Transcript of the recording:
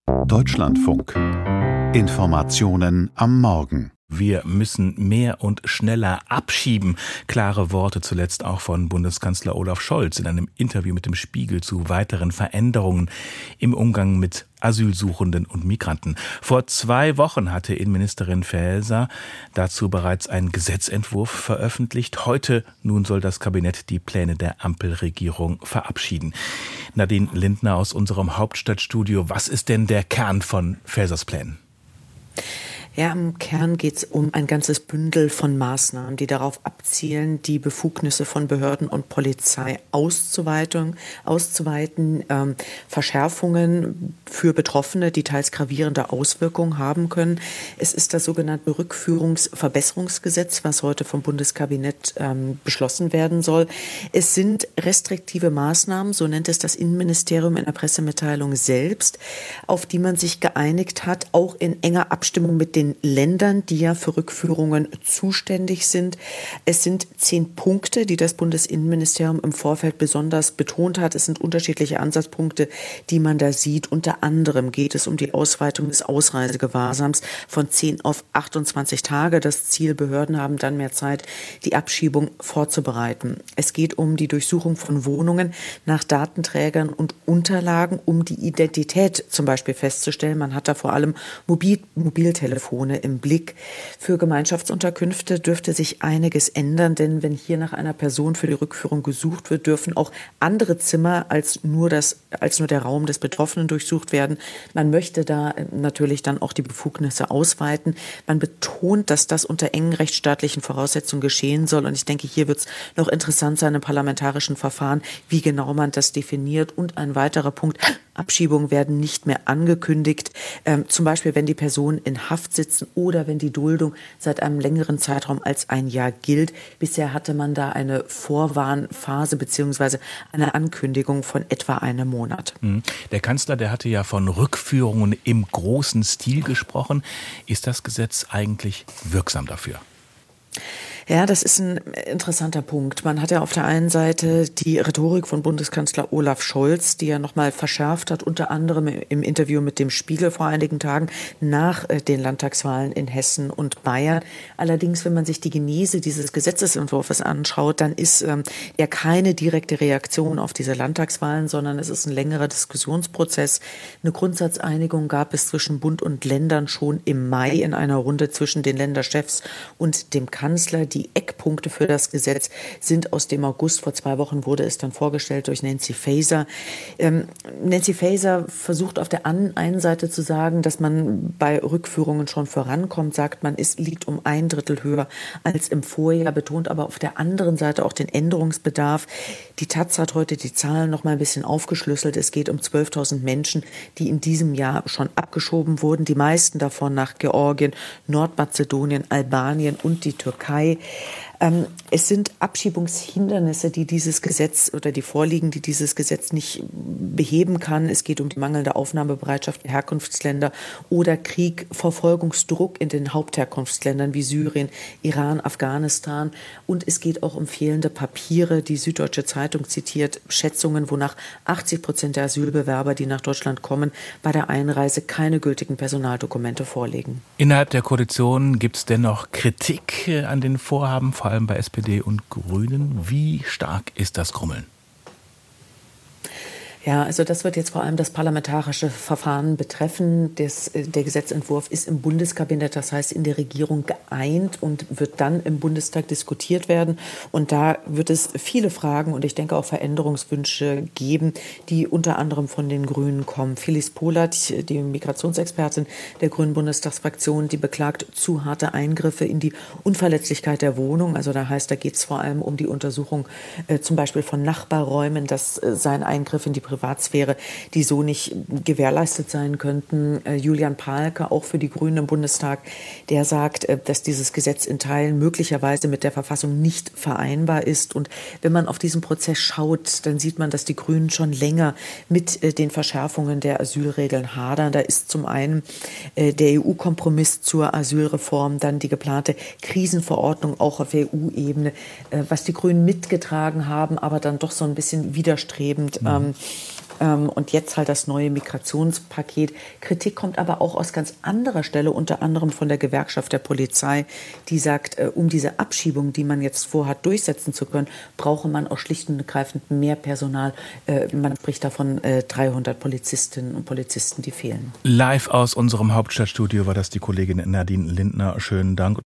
Deutschlandfunk. Informationen am Morgen. Wir müssen mehr und schneller abschieben. Klare Worte zuletzt auch von Bundeskanzler Olaf Scholz in einem Interview mit dem Spiegel zu weiteren Veränderungen im Umgang mit Asylsuchenden und Migranten. Vor 2 Wochen hatte Innenministerin Faeser dazu bereits einen Gesetzentwurf veröffentlicht. Heute nun soll das Kabinett die Pläne der Ampelregierung verabschieden. Nadine Lindner aus unserem Hauptstadtstudio. Was ist denn der Kern von Faesers Plänen? Ja, im Kern geht es um ein ganzes Bündel von Maßnahmen, die darauf abzielen, die Befugnisse von Behörden und Polizei auszuweiten, Verschärfungen für Betroffene, die teils gravierende Auswirkungen haben können. Es ist das sogenannte Rückführungsverbesserungsgesetz, was heute vom Bundeskabinett beschlossen werden soll. Es sind restriktive Maßnahmen, so nennt es das Innenministerium in der Pressemitteilung selbst, auf die man sich geeinigt hat, auch in enger Abstimmung mit den Ländern, die ja für Rückführungen zuständig sind. Es sind 10 Punkte, die das Bundesinnenministerium im Vorfeld besonders betont hat. Es sind unterschiedliche Ansatzpunkte, die man da sieht. Unter anderem geht es um die Ausweitung des Ausreisegewahrsams von 10 auf 28 Tage. Das Ziel, Behörden haben dann mehr Zeit, die Abschiebung vorzubereiten. Es geht um die Durchsuchung von Wohnungen nach Datenträgern und Unterlagen, um die Identität zum Beispiel festzustellen. Man hat da vor allem Mobiltelefone im Blick. Für Gemeinschaftsunterkünfte dürfte sich einiges ändern, denn wenn hier nach einer Person für die Rückführung gesucht wird, dürfen auch andere Zimmer als nur der Raum des Betroffenen durchsucht werden. Man möchte da natürlich dann auch die Befugnisse ausweiten. Man betont, dass das unter engen rechtsstaatlichen Voraussetzungen geschehen soll. Und ich denke, hier wird es noch interessant sein im parlamentarischen Verfahren, wie genau man das definiert. Und ein weiterer Punkt: Abschiebungen werden nicht mehr angekündigt. Zum Beispiel, wenn die Personen in Haft sitzen oder wenn die Duldung seit einem längeren Zeitraum als ein Jahr gilt. Bisher hatte man da eine Vorwarnphase bzw. eine Ankündigung von etwa einem Monat. Der Kanzler, der hatte ja von Rückführungen im großen Stil gesprochen. Ist das Gesetz eigentlich wirksam dafür? Ja, das ist ein interessanter Punkt. Man hat ja auf der einen Seite die Rhetorik von Bundeskanzler Olaf Scholz, die ja nochmal verschärft hat, unter anderem im Interview mit dem Spiegel vor einigen Tagen nach den Landtagswahlen in Hessen und Bayern. Allerdings, wenn man sich die Genese dieses Gesetzesentwurfs anschaut, dann ist ja keine direkte Reaktion auf diese Landtagswahlen, sondern es ist ein längerer Diskussionsprozess. Eine Grundsatzeinigung gab es zwischen Bund und Ländern schon im Mai in einer Runde zwischen den Länderchefs und dem Kanzler. Die Eckpunkte für das Gesetz sind aus dem August. Vor 2 Wochen wurde es dann vorgestellt durch Nancy Faeser. Nancy Faeser versucht auf der einen Seite zu sagen, dass man bei Rückführungen schon vorankommt, sagt man, es liegt um 1/3 höher als im Vorjahr, betont aber auf der anderen Seite auch den Änderungsbedarf. Die Taz hat heute die Zahlen noch mal ein bisschen aufgeschlüsselt. Es geht um 12.000 Menschen, die in diesem Jahr schon abgeschoben wurden. Die meisten davon nach Georgien, Nordmazedonien, Albanien und die Türkei. Es sind Abschiebungshindernisse, die dieses Gesetz oder die vorliegen, die dieses Gesetz nicht beheben kann. Es geht um die mangelnde Aufnahmebereitschaft der Herkunftsländer oder Krieg, Verfolgungsdruck in den Hauptherkunftsländern wie Syrien, Iran, Afghanistan. Und es geht auch um fehlende Papiere. Die Süddeutsche Zeitung zitiert Schätzungen, wonach 80% der Asylbewerber, die nach Deutschland kommen, bei der Einreise keine gültigen Personaldokumente vorlegen. Innerhalb der Koalition gibt es dennoch Kritik an den Vorhaben, vor allem bei SPD und Grünen. Wie stark ist das Grummeln? Ja, also das wird jetzt vor allem das parlamentarische Verfahren betreffen. Der Gesetzentwurf ist im Bundeskabinett, das heißt in der Regierung geeint und wird dann im Bundestag diskutiert werden. Und da wird es viele Fragen und ich denke auch Veränderungswünsche geben, die unter anderem von den Grünen kommen. Phyllis Pohlert, die Migrationsexpertin der Grünen Bundestagsfraktion, die beklagt zu harte Eingriffe in die Unverletzlichkeit der Wohnung. Also da geht es vor allem um die Untersuchung zum Beispiel von Nachbarräumen, dass sein Eingriff in die Privatsphäre, die so nicht gewährleistet sein könnten. Julian Pahlke, auch für die Grünen im Bundestag, der sagt, dass dieses Gesetz in Teilen möglicherweise mit der Verfassung nicht vereinbar ist. Und wenn man auf diesen Prozess schaut, dann sieht man, dass die Grünen schon länger mit den Verschärfungen der Asylregeln hadern. Da ist zum einen der EU-Kompromiss zur Asylreform, dann die geplante Krisenverordnung auch auf EU-Ebene, was die Grünen mitgetragen haben, aber dann doch so ein bisschen widerstrebend Und jetzt halt das neue Migrationspaket. Kritik kommt aber auch aus ganz anderer Stelle, unter anderem von der Gewerkschaft der Polizei, die sagt, um diese Abschiebung, die man jetzt vorhat, durchsetzen zu können, brauche man auch schlicht und ergreifend mehr Personal. Man spricht davon 300 Polizistinnen und Polizisten, die fehlen. Live aus unserem Hauptstadtstudio war das die Kollegin Nadine Lindner. Schönen Dank.